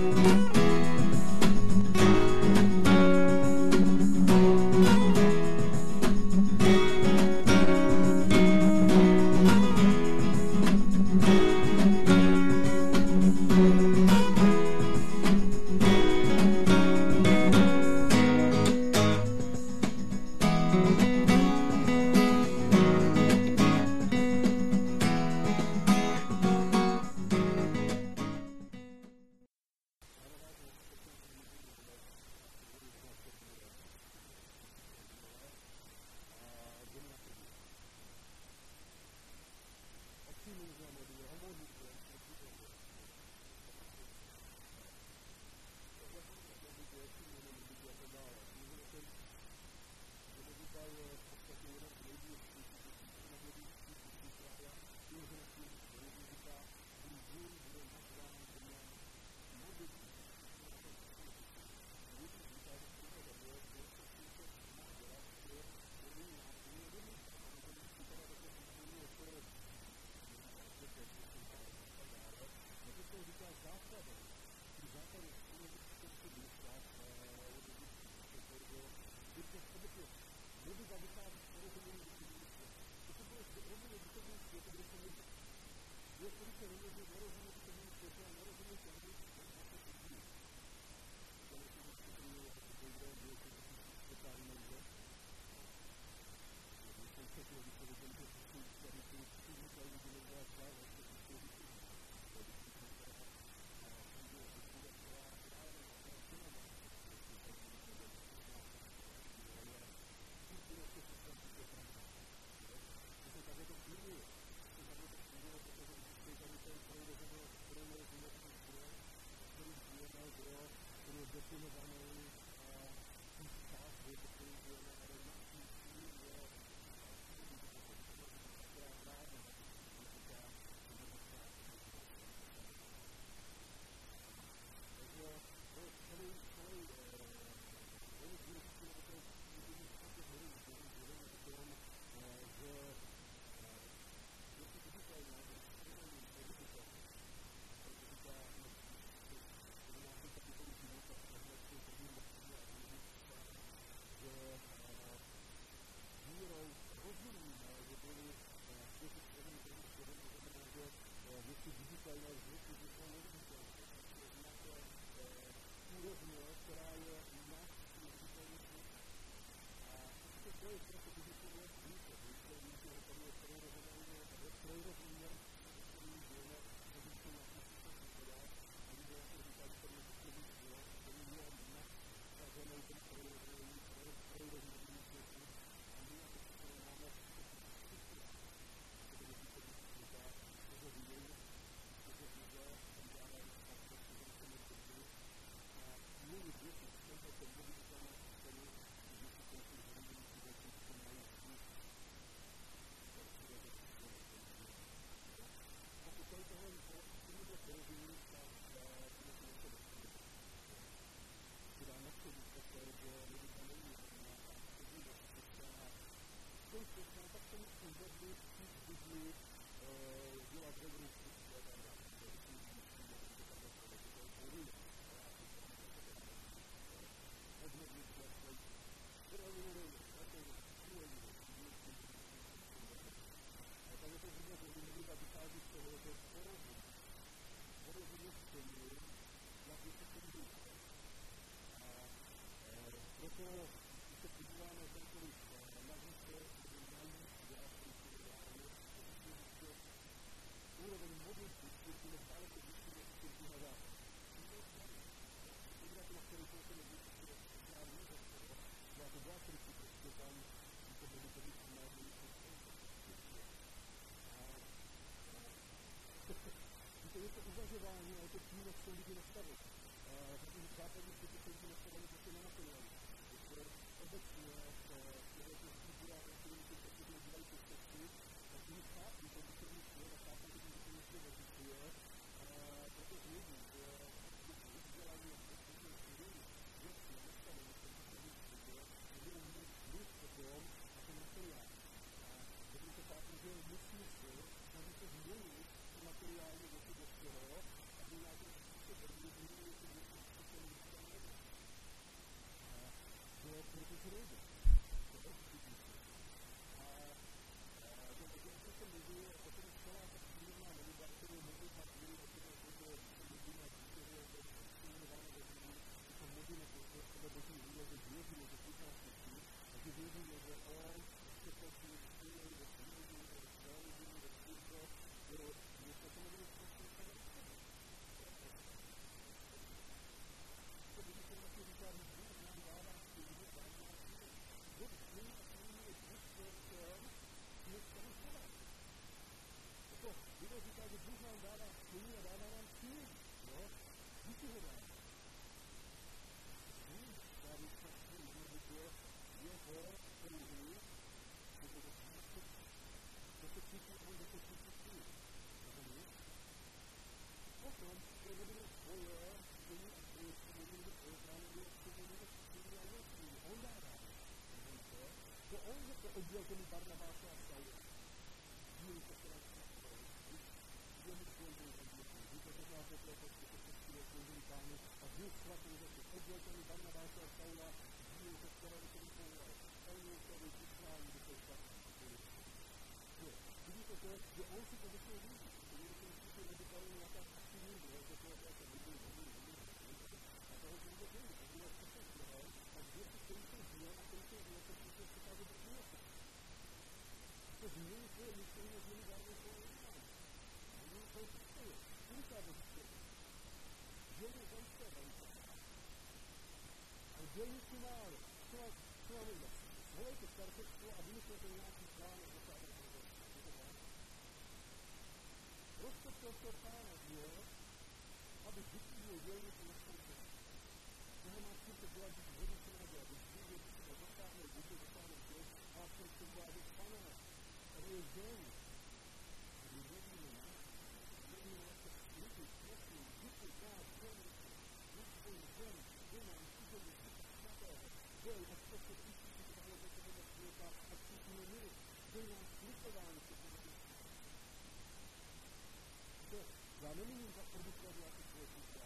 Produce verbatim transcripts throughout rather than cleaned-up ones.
Thank you. oddělení Barnabáše a Saula. Dílu se teda jemu sloužili oddělení. Víte, že znáte to, že se přestěli sloužili Pánu a Bůh svatý řekl oddělení Barnabáše a Saula, dílu se teda vykoní povolal. Saulu tedy vyslání do toho špatného. Vidíte to, že on si to začal říct. Když jsem si to nedokali nějaká aktivní bylo, že to je jako nebyl, nebyl, nebyl, nebyl. A toho jsem to dělal. A bylo to se dělal, a věci, který jsem dělal, a který jsem dělal, protože jsem se tady držel. To změní svoje myšlení a změní zároveň svoje jednání. A změní svoje postoje. Kuliká do historie. Dělí zemské velice. A dělí si málo. Co vám, co vám udělat? Zvolejte staršetstvo a vymyslete nějaký plán, jak dosáhnout toho. Je to tak? Rozpočet toho pána je, aby vytýdil dělníky na svou zemi. Toho má církev dělat, když hodně se má dělat, když vy věci se dosáhnout, když dosáhnout děl, a v tom se dělat je paná, tady je děl. My nevíme nás, nevíme nás, lidi, prosím, díky nás, dělníky, na svou zemi, je nám udělí svatého, děl a spoustu tisící, které do tohoto světa a cítíme míru, děl nám slitování se tohoto světa. Já nemíním za produktovat nějaký svoje světa.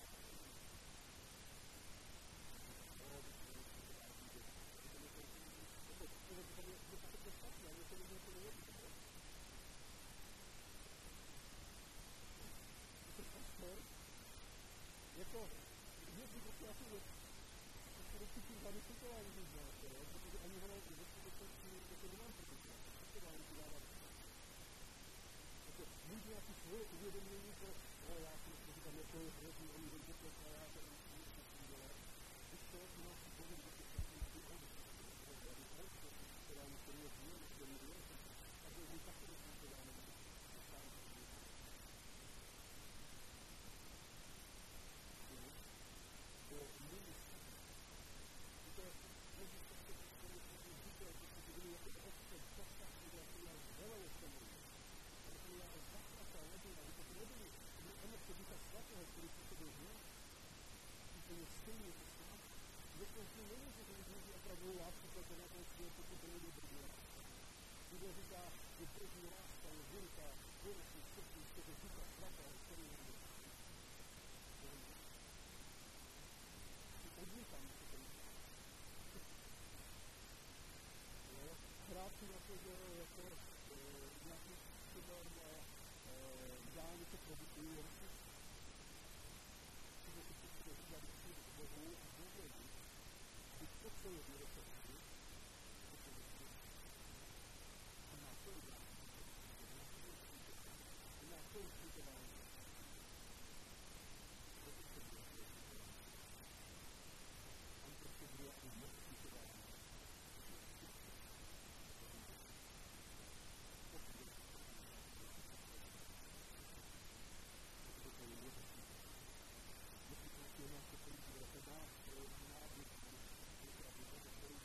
Je to jedný prostě asi věc, který si tím zamyslitování neznáte, protože ani ho nejde, že to to nemám produktovat. To vám ti dává jako mít nějaký svoje uvědomění, to, o, já si myslím, že tam je to hrozný, oni jdou do toho, já tady musím něco s tím dělat. Když to je nás pověd, že to taky na ty oni. Já bych řekl, že to je nám který je změl, který je změl, a to je můj taky dokumentování. To je můj to je můj který je říkal, že se byli jako obce, dostat, že já zvelel jsem můj. Ale já zaprata nebyl, aby to nebyli. To byly emoce Ducha Svatého, který se to byl změl. Úplně stejně to stát. Někdo si nemůže, že když může opravdu lásku, protože na tom světě to nejde brdět. Bible říká, že první láska je velká, velký srdcí z toho Ducha Svatého, který nejde. Odmítám se to. Hrát si na to, že jako nějakým způsobem dá něco produkující. Když se to říká, když se to Bohu a Bohu, když to, co je výrobky, to se vyšší. A má to udělat. A má to udělat. Thank you.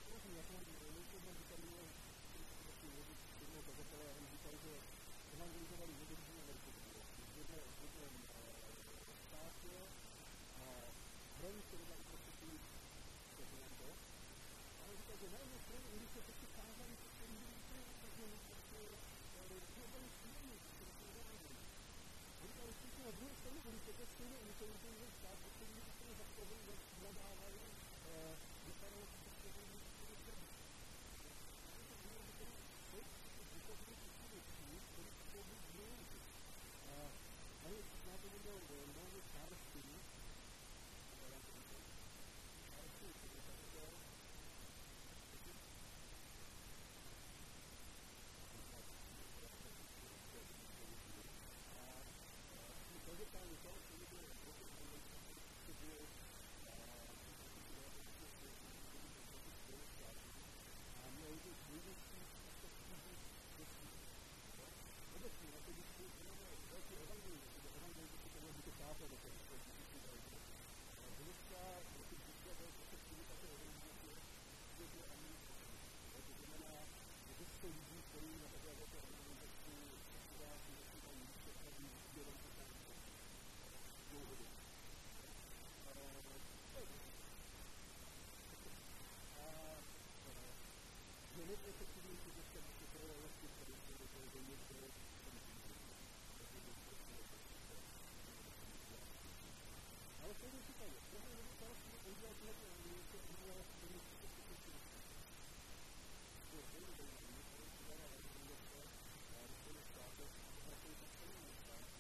souhlasím, já jsem nejsem říkal, že jednou kazatelé a on říkal, že evangelizovali nedělí Ameriku. V jednom státě a hranice, které dali prostě ty Fernando. A on říkal, že na jedné straně oni se prostě kázali, prostě oni byli úplně nakažení, prostě byli šílení, které se nevěděli. On říkal, že na druhé straně byli toto stejné, oni se úplně jiný stát, prostě byli úplně zastavili, nadávali, vypadalo to prostě byli úplně tvrdí. Ale znáte někdo jméno Charles Finney? Charles Finney, to je také a každopádně to, co je bylo v roce to bylo a měl to největší efektivní dětí. Obecně, na to, když máme velký evangelismus, nebo evangelismus, to může být chápat, to je to díky další. Dneska, když říká, to je efektivita té evangelismus, je to ani to znamená, že deset lidí, kteří na takové velké evangelismu situaci nesmívají místě, tak by jenom to tam dlouhodobě. A je nejefektivnější dneska, když to je vlastně tady, to je to je někde, ale v každém případě, tohle je otázka, udělat tohle anglické, udělat tohle skutečně. To je velmi zajímavé, to je udělala anglické, a Spojené státy, a pracovní Spojené státy,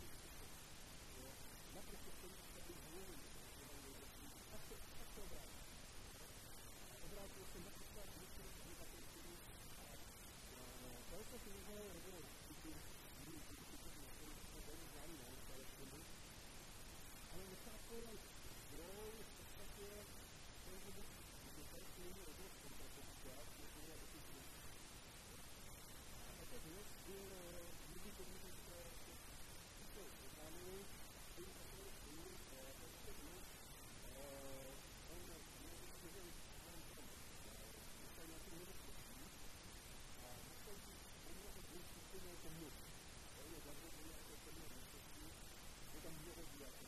naprosto stejně státy zvolili, tak se, tak se obrátí. A obrátilo se například v některých obyvatelských a to se týká, nebo když jiný to velmi známý na ale všemu, ale nechápou zdroj v podstatě toho, že by tady s nimi rodil spolupracovat, je to je taky věc. A tato věc byl lidí, kteří se sice známili, kteří se tady s nimi, a tato věc, on měl vyštěžen svým tom, dostal nějaký nebezpečí a dostal si poměrně dvouspůsobně jako muž. To je zavřené jako poměrně nebezpečí, je tam mnoho diáků.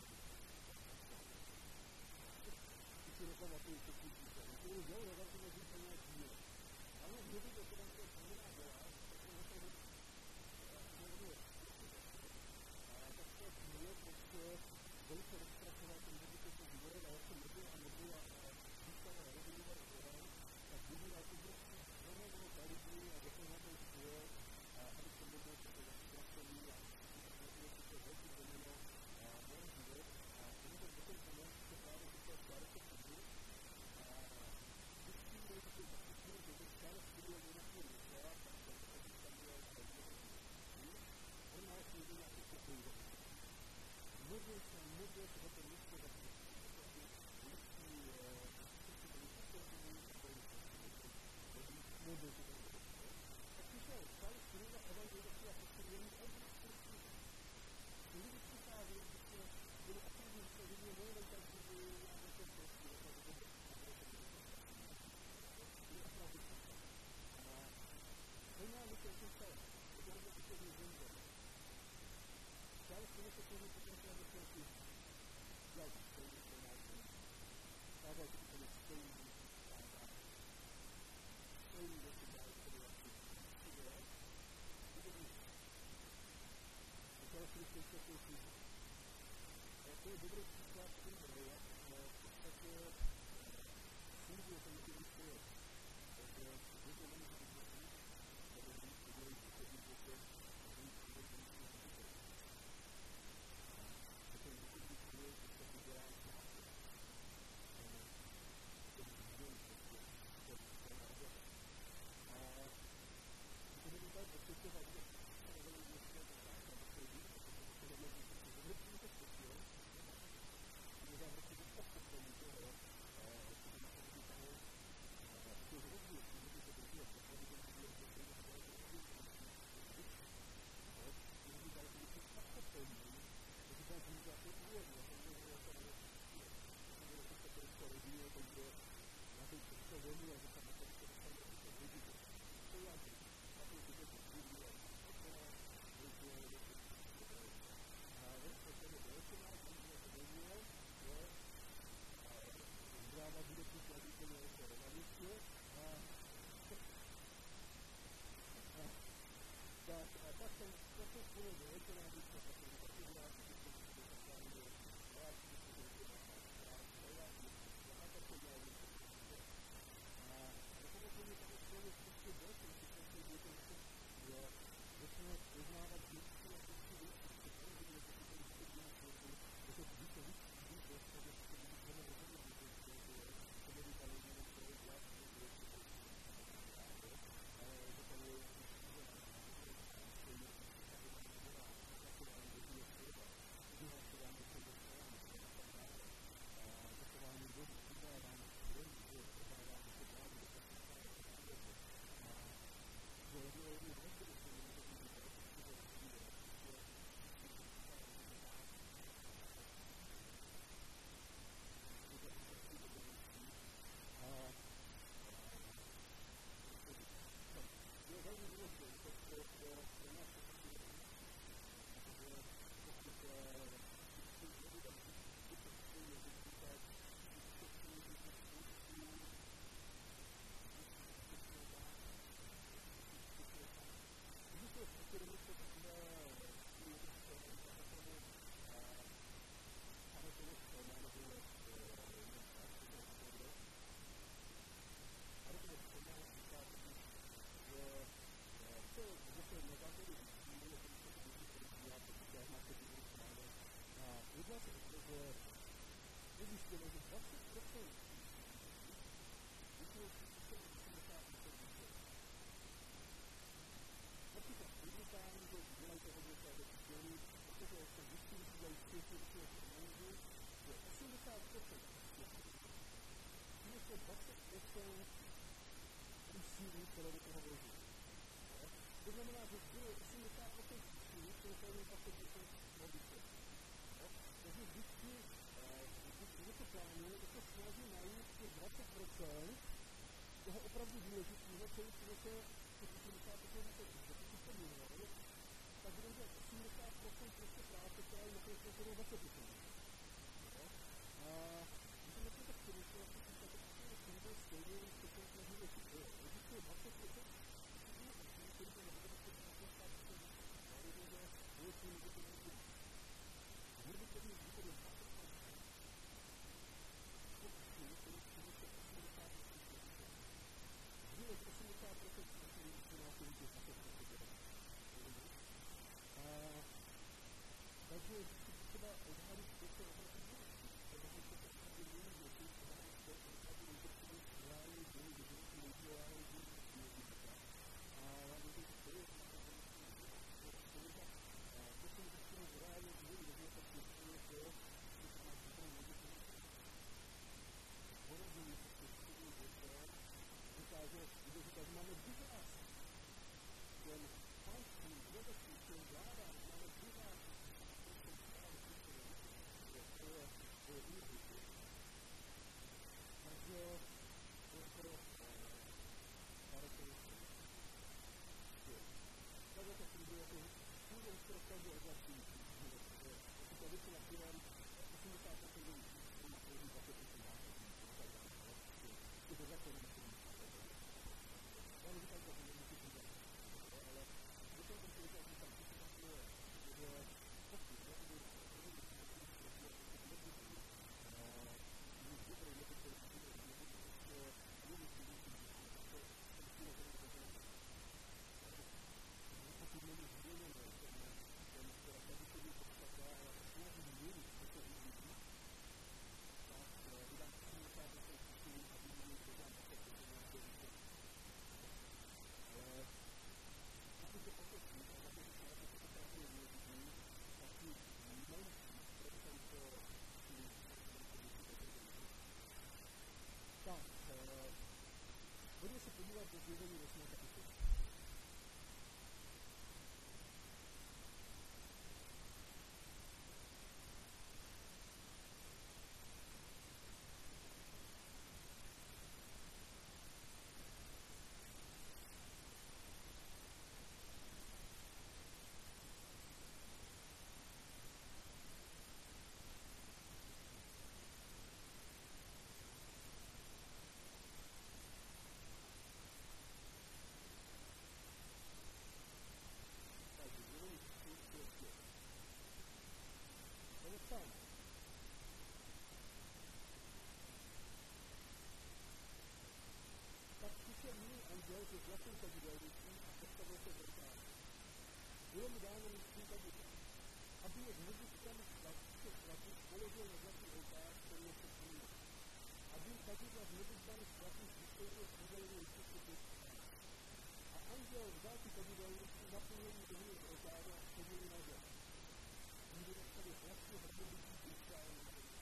Si nepamatuju, co si říká. Když to dělal, já jsem to úplně jak díl. Ale kdyby to tam se znamená dělá, tak to zase bude. A tak to je prostě velice rozpracovat, ten kdyby to viděl, a já jsem nebyl a nebyl a získal a rozumíval ohrál, tak vybíral obrovský znamenou kvalitní a dokonal ten svět, a aby se mohl se to zpracový a nebylo si to velký znamenou a mohl život. A protože potom to měl se právě tyto stárky přijdu a vždycky měl to zakusnul, že to stále studuje nějakou myslela, tak to je tam dělal a on má si jde nějaký pokoj. Modlil se, modlil se do toho místě toho dneška věci dělí, protože jsem zjistil, že dělají světě všech můžu, že osmdesát procent křesťanů přinese dvacet procent úsilí, které do toho vloží. To znamená, že zbylo osmdesát procent úsilí, které se jenom dvacet procent modlitby. Takže vždycky, když to plánuju, tak se snaží najít těch dvacet procent toho opravdu důležitého, který přinese těch osmdesát procent výsledků. Když si to mělo, tak budeme dělat osmdesát procent prostě práce, která je nakonec jenom dvacet procent. A když jsem na tak přemýšlel, tak jsem tak to stejně, když se to snaží věci. Existuje dvacet procent úsilí, který to nebude prostě osmdesát procent výsledků. A je to, že je to nebude to Můžu to být východem dvacet procent. Pokusím, který přinese osmdesát procent výsledků. Zbylo osmdesát procent úsilí, který nás je dvacet procent. Takže vždycky třeba odhalit, že to je opravdu důležitý. Protože to je opravdu důležitý, že to je opravdu důležitý, reálně důležitý, důležitý, reálně důležitý. A já myslím, že to je opravdu důležitý. To se mi začíná reálně důležitý, tak určitě je to, že to máš dobrou důležitý. Porozumí se s tím věcem, ukáže, že máme vyhrát. Ten panský, vědecký, ten vláda, máme vyhrát. To je důležité. Takže to je skoro charakteristické. Takže to funguje jako funguje skoro v každé oblasti života. Pokud to většina firem, osmdesát procent lidí, kteří má první dvacet procent nákladů, to je základní myslím. Já neříkám, že to nemusí fungovat, ale když jsem to říkal, že tam všichni takové, že pokud nebudu Pojďme se podívat do zjevení osmé kapitoly. Se zlatým kazidelníkem a postavil se v oltáři. Bylo mu dáno místní kadidlo, aby je znovu tam těch svatých položil na zlatý oltář, který je před ním. Aby kadidla znovu tam svatých vystoupil z udělení lističky pěstí. A anděl vzal ty kadidelníky, naplnil jí dohnu z oltáře a schodil na zem. Nikdy nestali vlastně hrnobití Izraeli na zem.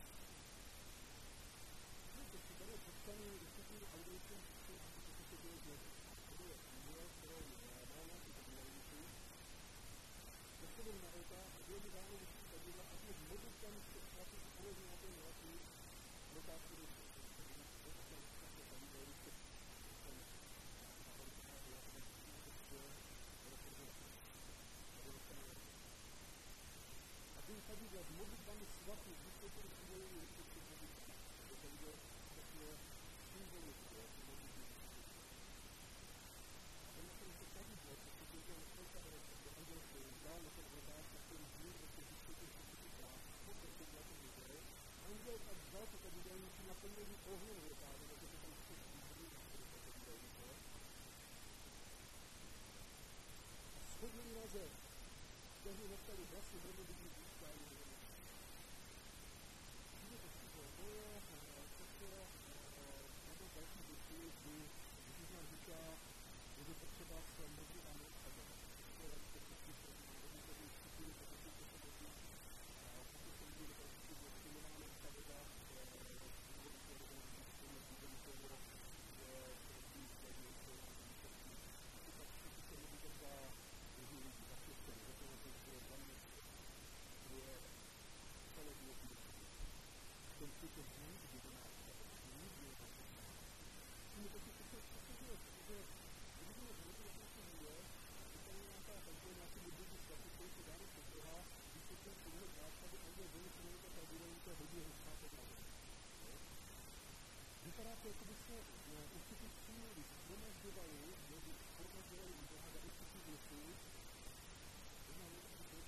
Víte, si tady popsaný vysvětlí anglickým příčin a to se děje znovu. To je uměl, kterou dává na ty kadidélníky. Postavil na oltář a bylo by dáno vyšší kadidla a těch modlitvaných těch svatých položil na ten zlatý oltář, který se kadidla s modlitbami svatých vystoupili z udělení lističky modlitbami. To kadidlo takové symbolické modlitby. A na tom se kadidlo, protože to je několika vereček, to anděl se dal na ten oltář, na který zmíl, protože vystoupil z lističky práv, pokud se dělá to viděl. Anděl tak vzal to kadidelníky, naplnil jí ohněm v oltáře, takže to tam vše zmíl, který to kadidelníky. A schodili na zem. Tehdy nastali hlasy hrnobití Izraeli do země. Vidíte, to je skoro nebo další věci, kdy Ježíš nám říká, že je potřeba se modlit a neodchazovat. To je velice přesný, který má se přesvědčil, že kdybychom zvolili nějaká funguje, je tady nějaká takže nějaký budoucí status, který se dáme přes Boha, vysvětlil svůj základy, a je velmi silný, tak bude to hodně hezká podlaha. Vypadá to, jako by se určitě síly shromažďovali, shromažďovali u Boha za určitý věcí, jedna věc, že to je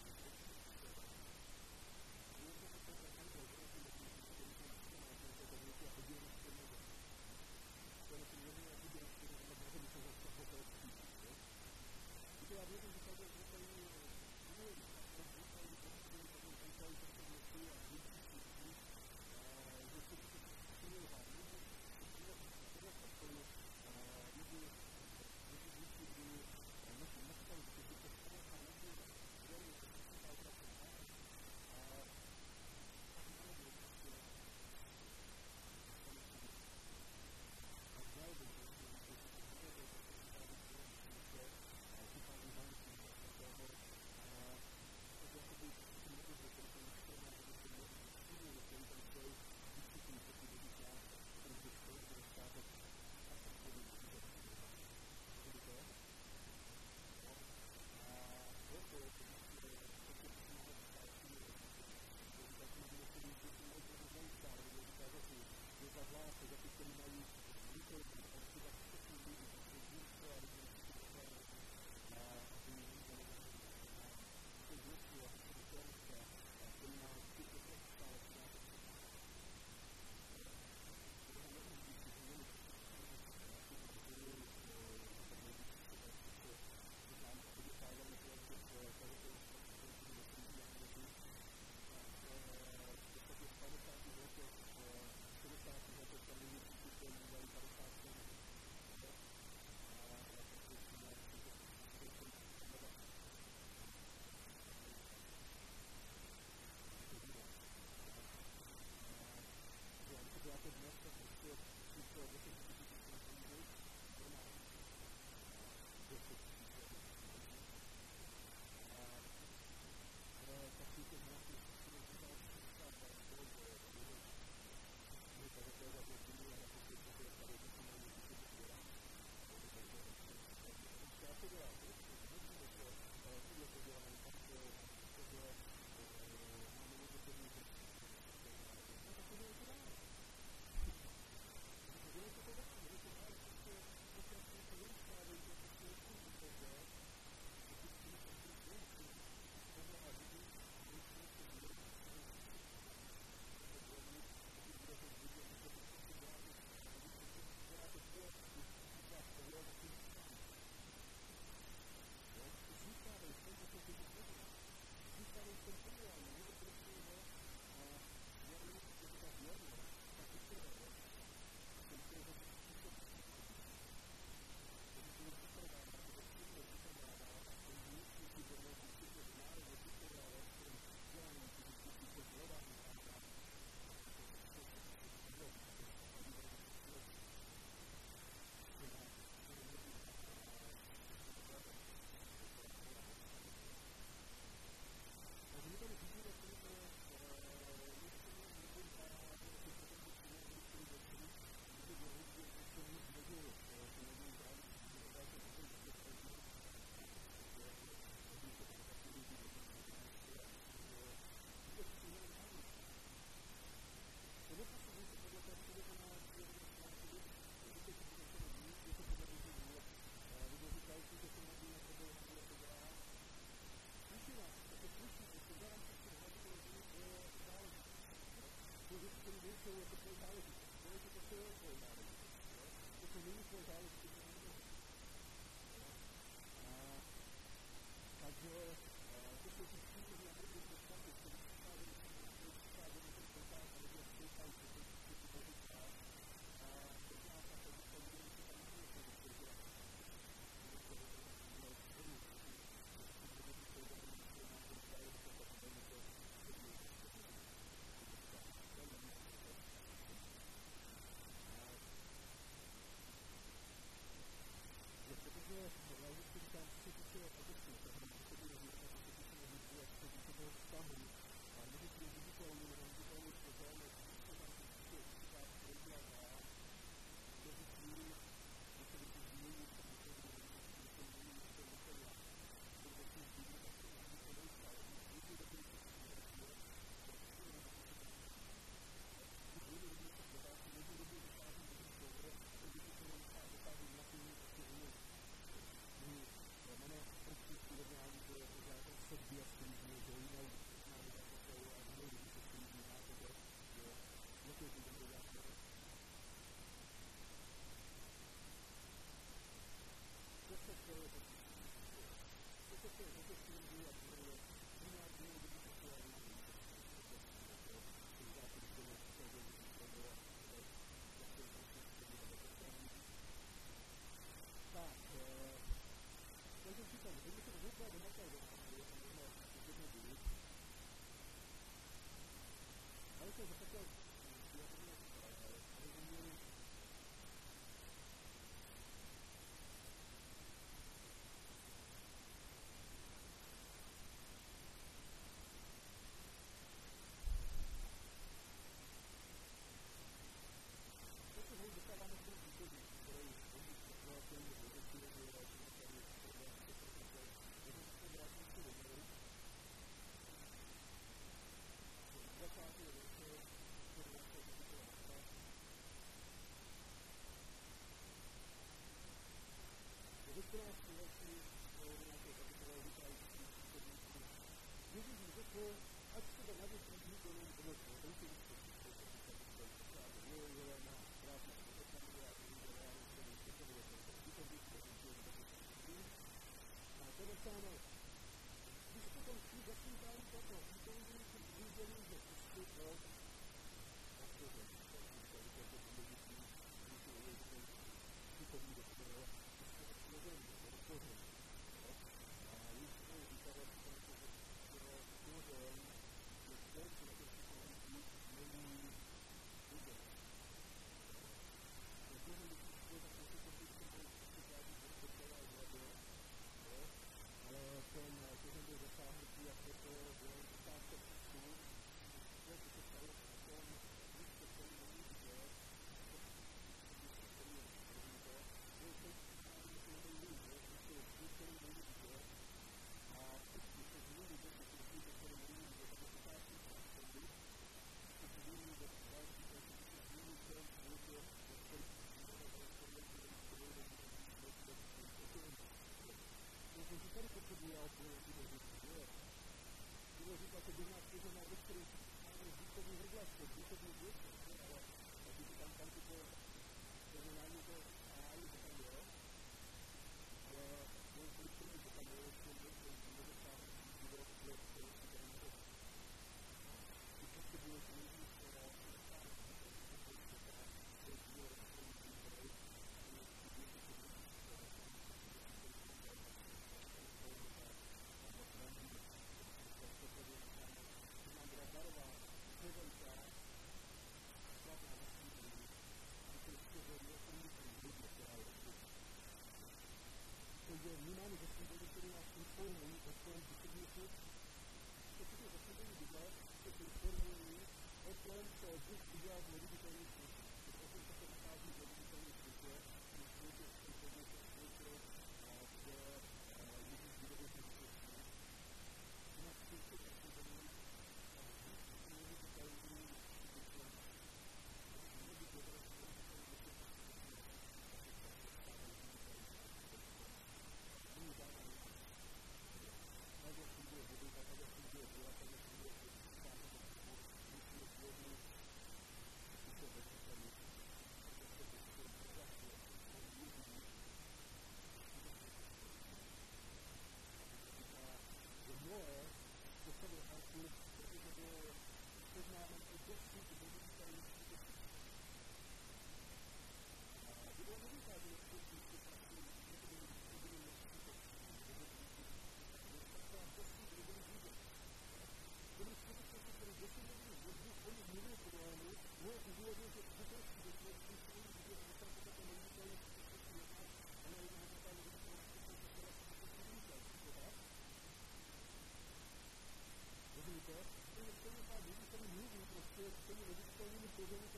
já věřím, že tady vznikají síly, vznikají prostě vznikají prostě věci a věci světí, že se to síly hlavně, že to je takový lidi, lidi vící, kdy naši nastaví, že si to společná naši, věří, že to se dá pracovat a tak máme věci, a zajde, že si to bude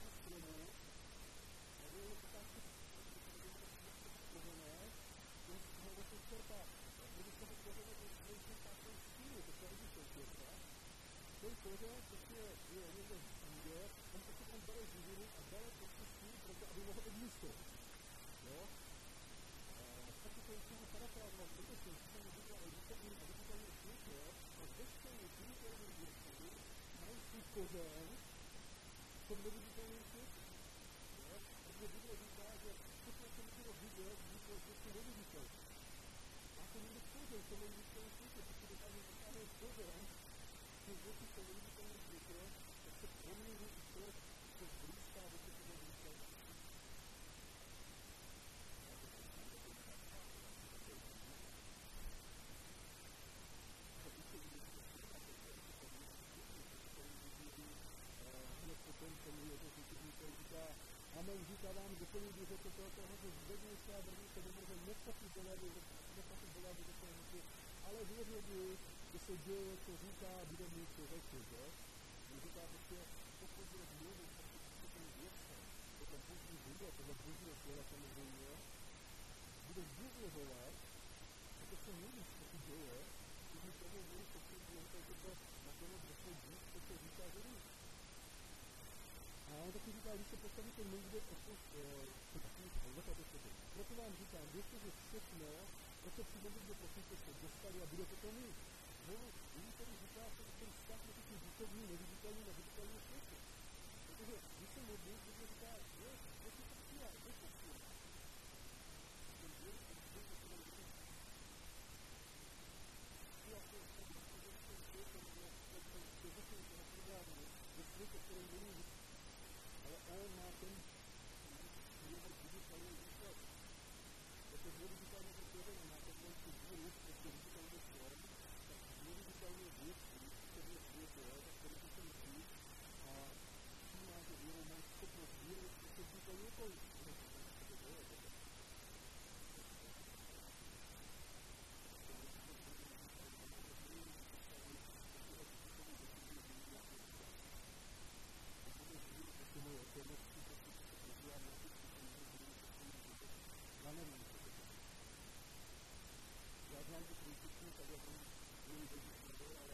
stromu, nebo je to tak, on z toho vlastně čerpá. Když z toho kořene ten svůj čerpá svou sílu, to se hodí to čerpá. Ten kořen prostě je někde v půdě, on prostě tam bere živinu a bere prostě sílu, proto aby mohl existovat. Jo? Taky to je tomu parafrázovat, protože si tam říká o duchovním a digitálním světě, a veškeré digitální věci mají svůj kořen v tom nedigitálním světě. Protože Bible říká, že všechno, co můžeme vidět, vzniklo z věci neviditelné. A to někde kořen v tom neviditelném světě, protože tam je dosáhne kořen těch věcí v tom neviditelném světě, tak se promění i to, co blízká do těch neviditelných. Potom se mi jedno součetníko říká, amen, říká vám, doplní bych to toho, že zvednou se a vrní se do moře nepochybovaly, nepochybovaly do toho mysli, ale věřili, že se děje, co říká, bude mít co řekli, že? On říká prostě, pokud bude mluvit o těm věcem, o tom boží vůle, toho božího slova samozřejmě, bude důvěřovat, a to se mluví, co se děje, když mi tomu mluví, pokud je to nakonec vlastně Bůh, co se říká, že ví. A on taky říká, když se postavíte někde odpust, proto vám říkám, věřte, že všechno, o co při modlitbě prosíte, se dostali a budete to mít. Znovu, nyní tady říká se o tom vztah mezi tím duchovním, neviditelným a viditelným světem. Protože když se modlí, když říká, je, je to přijá, je to přijá. Ten věr, ten věr, ten věr, ten věr, přijá se o tom duchovním světem, je duchovním toho problému, ve světě, který není lidský. Ale on má ten věr viditelný výklad. Protože neviditelný výklad má ten menší důvod, prostě viditelný form, tak neviditelné věci, které je světě, tak to můžete mít a přijímá, že věrou má schopnost věřit, že se viditelný okolí. Já nevím, co to je. Já znám ty kritiky, tak jak oni byli vědět, ale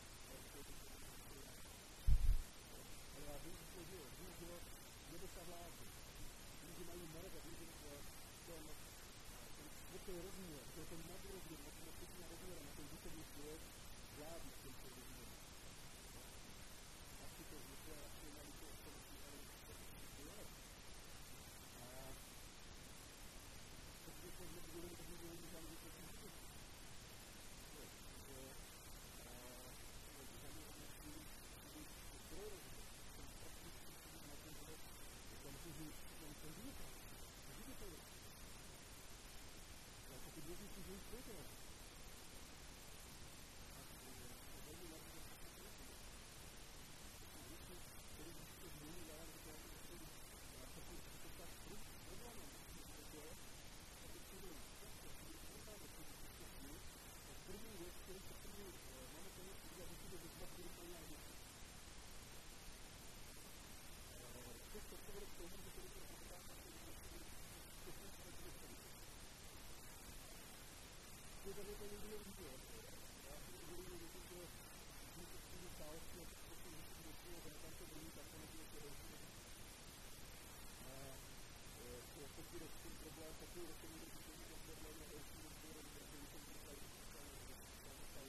ale já vím, že to je, vím, že nebesa vládne. Vím, že mají moc a vím, že ten světý rozměr, že je ten nadrozměr, na tom světým rozměrem, na ten duchovní svět vládí v tomto rozměru. Asi to zvyklé, asi mají to osobnostní, ale to je. A protože jsme nebyli, tak nebyli žádný vysvětlení život. To je, že žádný vysvětlení život je prorozumí. Ten praktický život na ten život, je tam můžu ten život. Vidíte to? Já pokud věřím, že jim spojitelé. A to je velmi na to, že to je věci, které se změní, já vám říkám, že to je a pokud to tak problémem, to je, tak je to velmi často, když se dostáváme k tomu světlu, tak první věc, který se první máme ten věc, že musíme vyzvat vyrušení a věci. Přesto se bude k tomu, že to je to rozhodává, že to je to je to to někdy je vidět. Já si uvědomuji, že to je něco přijde sálovky a to prostě něco věcí a tam to bude tak to nebude to další. A pokud je s tím problém, pokud je s tím problém, je další rozbor, protože je to vypadá, že to stalo.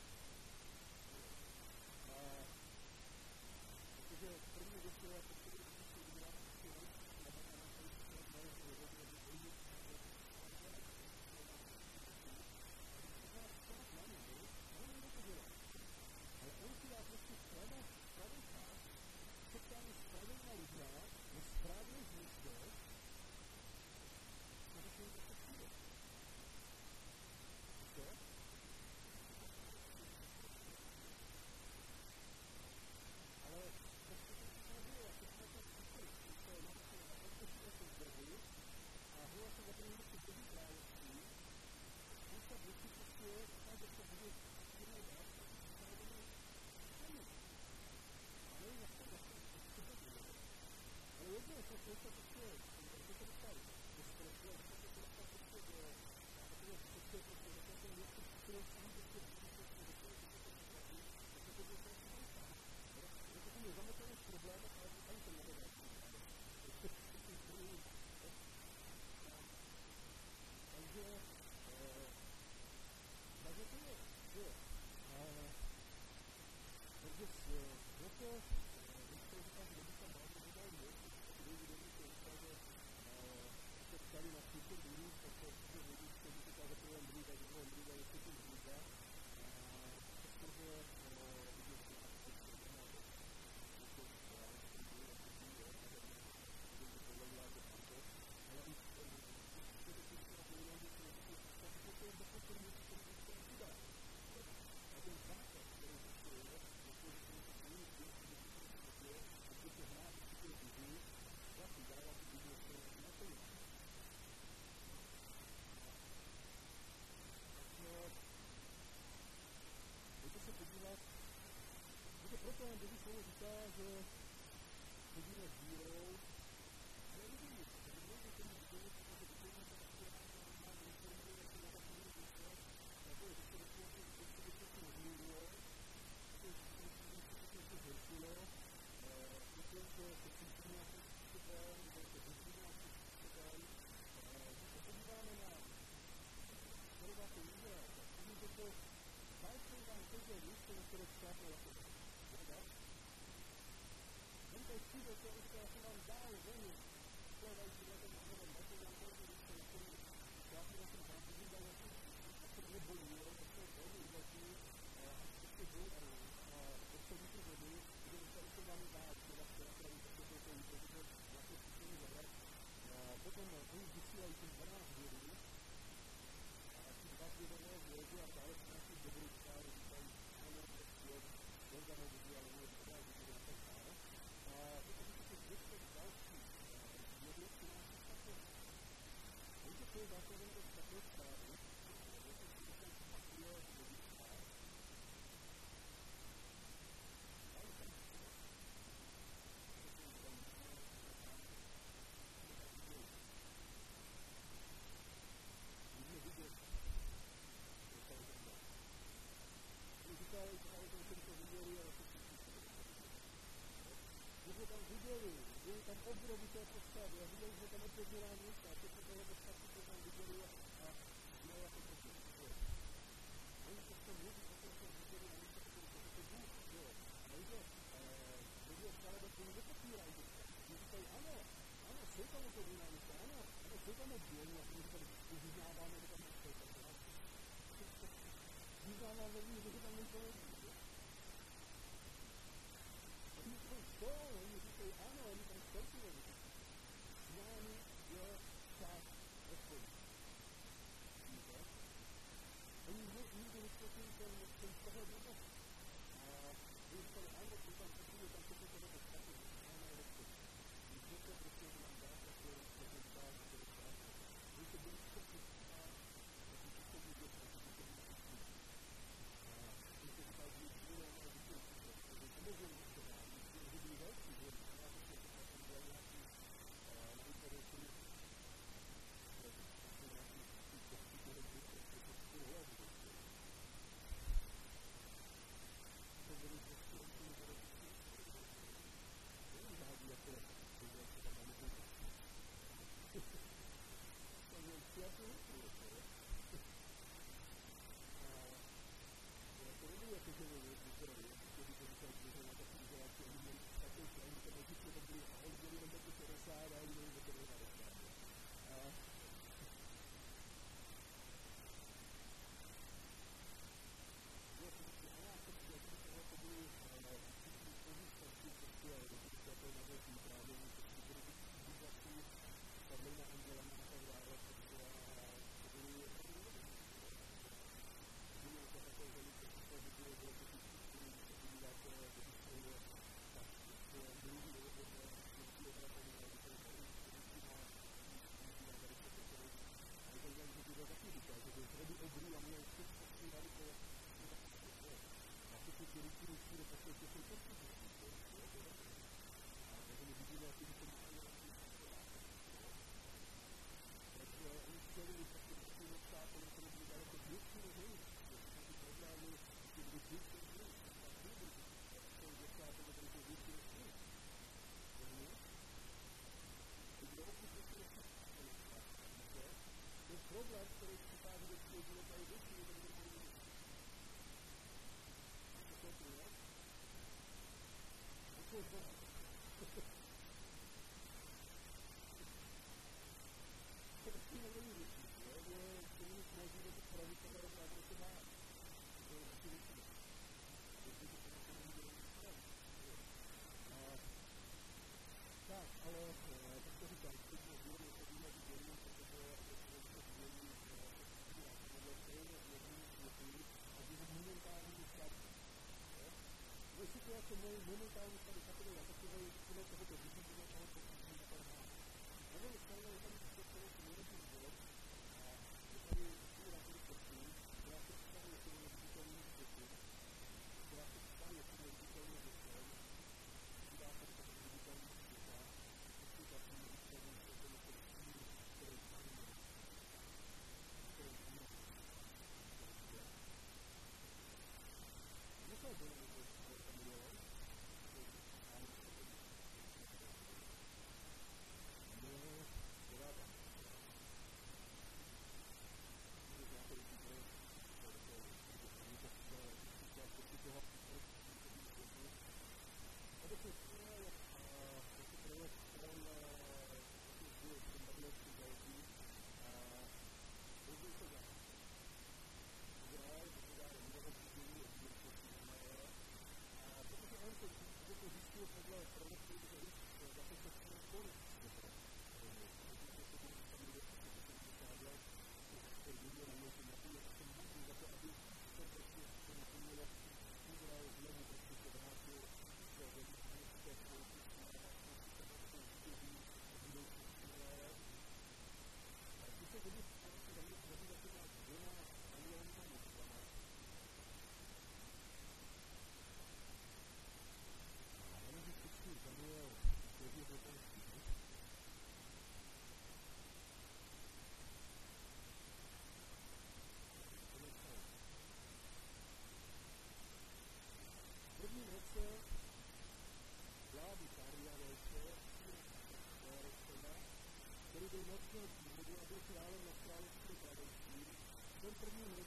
A protože první věc je, jak to bude vždycky udělat, je na to, na to, že to je rozhodně ale on si dá prostě pravou část, setkání spravedlivých to něco prostě, to se dostali, to se prostě, to se prostě prostě do, a takové prostě prostě, to se něco, které sám prostě, to se prostě, to se prostě, to se prostě, to se prostě prostě, je to tomu zamotaný v problémech, ale to ani to nevedá. Takže, takže to je, to je. Takže je to, když to říkám, že by tam málo vydal moc, tak kdyby kdyby to říkal, že se ptali na future release, tak to je release, který říká, že to je mlída, že to je mlída, jestli to je mlída. Přestože vidět si na to, že to má to, jako já jsem byl, jako byl, jo, nevím, že to hledá, že tam to, ale i to je to, že to je že to je to, že to je dokud to může to být to udá. A ten základ, který to je, je to, že to je to jiný svět, že to je to je, a když se hná, že to je vizi, já si dávám tu vizi, že to je na to je. Pojďte se podívat, protože proto nám Boží slovo říká, že chodíme s vírou, ale nevidíme, protože mnoho který viděli, protože viděli se takové normální informace, jak to negativní věci, jako je, že se dokonce, že se dokonce nezmínilo, že se dokonce zhoršilo, že se cítíme nějakým způsobem, že se cítíme nějakým způsobem, když se podíváme na starozákonní Izrael, tak vidíte to, dajte vám každé místo, na které štápne jako to. Jen to přijde, to je, já jsem vám dál zemi, skládající na tom hledem, dajte vám každé místo, na které štápne na tom západu, dal jako, a to nebolí, ale to je velmi uvažný, a prostě byl a poslední tu zemi, kde jsem vám dál, která která praví, tak to je to útok, že vlastně příšení zahrad. Potom oni vysílají těch dvanáct vědů, a ti dva vědové vědy a dále jsou nějaký dobročkáři, říkají, ano, prostě, Jordan je viděl, ale je dobrá viděl a tak dále. A protože to je ještě další vědy, která se také. Takže to je základem to takové zprávy, je to říkám patrio logická. Ale tam je to. Můžeme vidět, že to je dobré. Oni říkají, že tam to viděli, ale to si my jsme tam viděli, byly tam obrovité postavy a viděli jsme tam otevřená místa a všechno toho postavky jsme tam viděli a, a ne jako prostě. Oni se tam mluví o tom, že viděli na místě, protože to je Bůh, jo. A víte, lidi od stále do toho nepopírají. Oni říkají, ano, ano, jsou tam otevřená místa, ano, ano, jsou tam oddělení a my říkali, vyznáváme, že tam nejsou. Vyznáváme, že tam nejsou. Oni tam jsou, oni říkají, ano, oni tam jsou ty lidi. Známi je část odpověď. Víte? Oni nikdy vysvětlili ten, ten pohled na Boha. A oni říkali, ano, jsou tam všechny, tam všechny to nebo špatně, známe je odpověď. Když to prostě nám dá, tak to je to dá, to je špatně. Oni to byli schopni a taky to jsou vidět, a taky to byli schopni. A oni se říkají, že je důležité, a že to je to, že to můžeme to dát. Že byli velký, že já to jsem to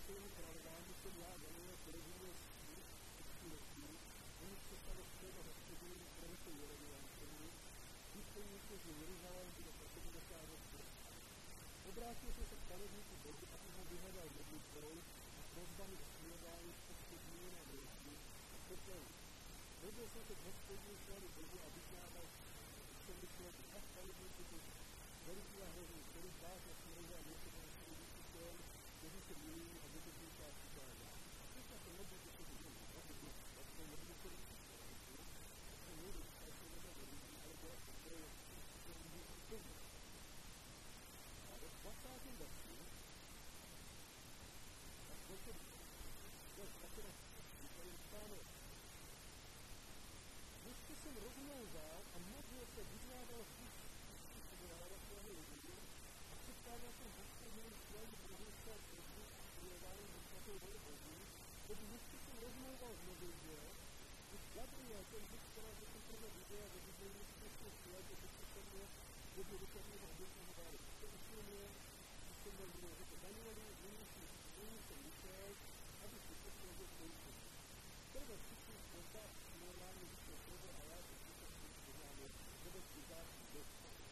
svým králováním jsem já Daniel porozuměl smír odstíností, oni se stalo stejno hospodinu, kterém se Jeremiášovi, vystojí se z Jeruzalém, bude pro sedmdesát let prstá. Obrátil jsem se k panovníku Bohu, aby ho vyhledal modlitbou a prosbami o směrování v poslední na vrství a poklonu. Modlil jsem se k Hospodinu svému Bohu a vyznával jsem myslel, že tak panovníku Bohu. Veliký a hrozný, který dbáš na smlouvu a něco na svůj výstupen, kteří se milují a dodrží svá přikázání. A teď se modlíte se Bohu, aby byl vlastně modlíte výstupen, a to nejde, že se nebude lidí, ale to je výstupen Bohu. A ve dvacátém verši, tak pojďte, to je dvakrát, tady stále. Ještě jsem rozmlouval a modlil se, vyznával vždycky svého svého lidu a představil jsem Hospodinu svému Bohu své prosby a směrování do svatou volu Bohu, tedy ještě jsem rozmlouval v modlitbě, když Gabriel, ten Bůh, která se jsem prvé viděl, že by byl úspěšný svět, že by se mě době vyčerného obětného dále uspěšil mě, když jsem měl bylo řekl Danieli, nyní jsem vyšel, aby si posledil svůj svět. Prvé všichni světa a směrování vyšel prvé a já se světa s tím svědáme, prvé svědáčí do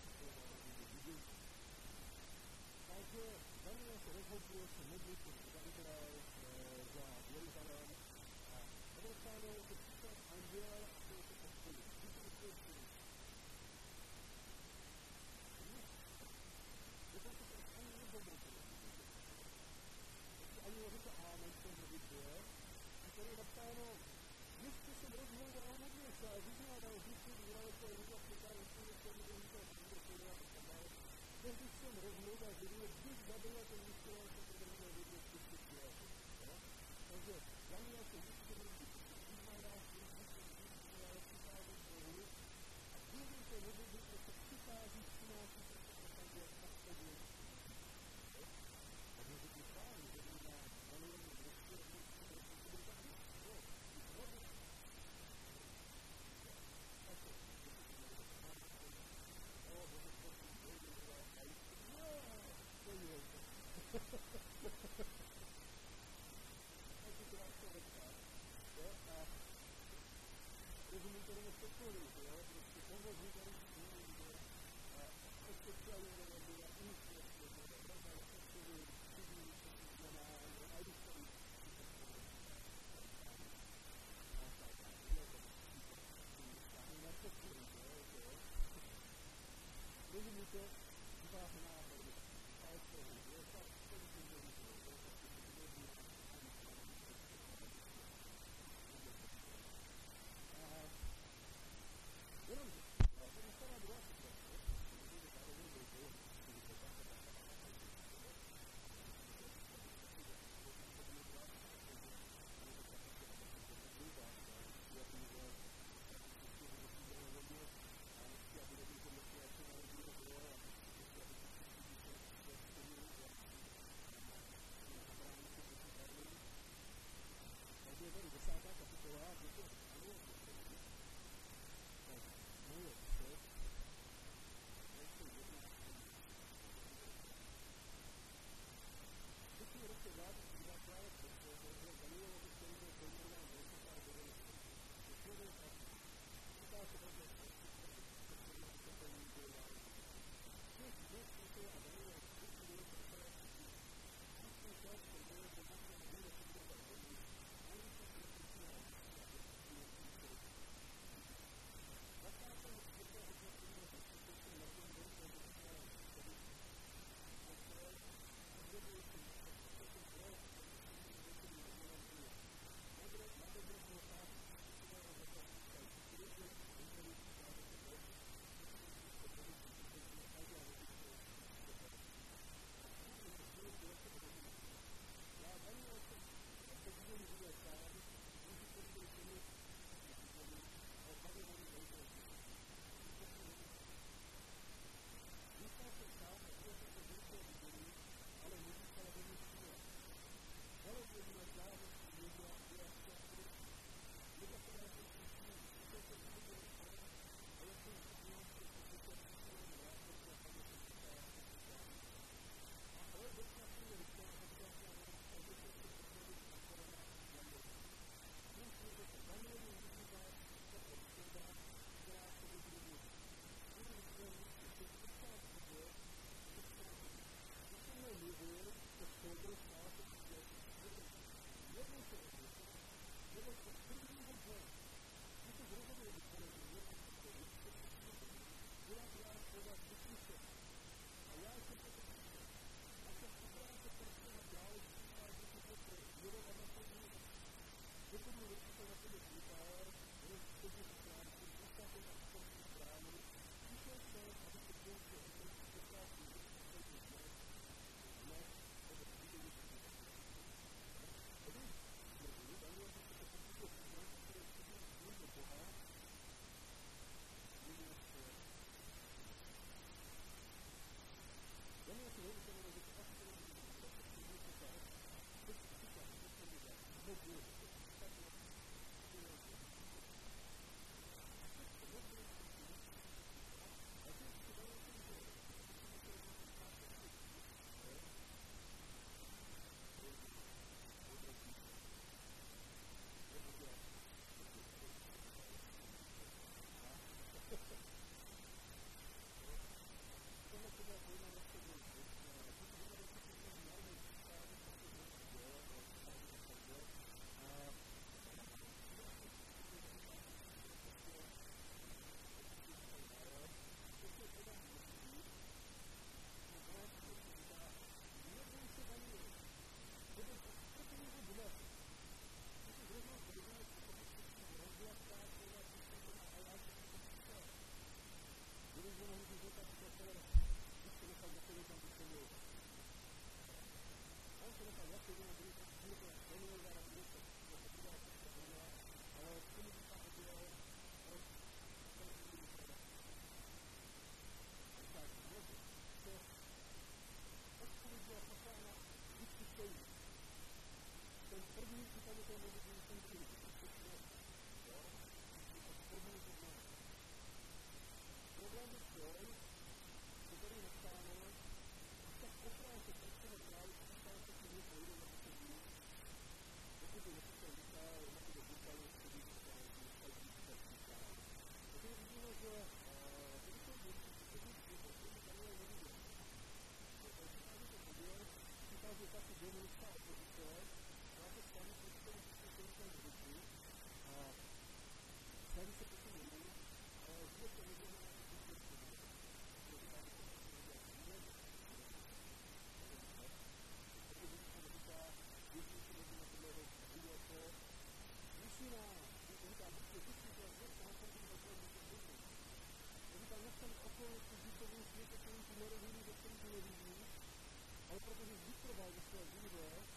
takže Daniel se rozhodl se modlit za Izrael, za Jeruzalém a odepsáno, že přišel anděl a chtěl se pospělit. Když se pospělit, dokonce se ani nedobril se rozhodl. Ještě ani neřekl ámen v tom modlitbě, a tady je napsáno, ještě jsem rozmlouval a modlil se a vyznával vždycky Izraelce a Izrael světá, ještě jsem rozmlouval a modlil se a tak tehdy jsem rozmlouval, že byl vždyť Gabriel ten vyšel, se prvního vědět vždycky svět. Takže Daniel se vždycky modlí, vyznává svůj vždycky vždycky, ale přichází z Bohu a během té modlitby se přichází, přináší se to také nastavil. Takže to je fajn, že by na Danielovi vždycky vždycky vždycky byl tak vždycky, jo, když modlí. Takže, o, Bože, prosím, dojde, a jít, no, to je to. A to krásně večka, jo, a rozumíte, nebo speciality, jo, prostě pomozí tady svým, jo, a speciálně nebo na úspěšně, jo, pravda, speciální, civilní, co to znamená, jo, a když to víc, rozumíte, vyvážená náhodou, ale to je tak, to je to, že to je to, jenomže, to nastává druhá situace, protože tady nebyl to, když to tak, tak, tak, pokud mi určitě na sebe připál, jenom sedí v stránku, zůstáte na osobní bránu, přišel jsem, aby se poučil o tom, že krásný věc poslední dnes, dnes, nebo viděli se to. Tedy, znovu, Daniel by se to pokusil přiznat, které všichni změní Boha, změní svět. Daniel si neuvědomil, že to asi to není to, co si něco tak, teď říkám, že to lidé, znovu, tak na ale protože vytrval ve své víře,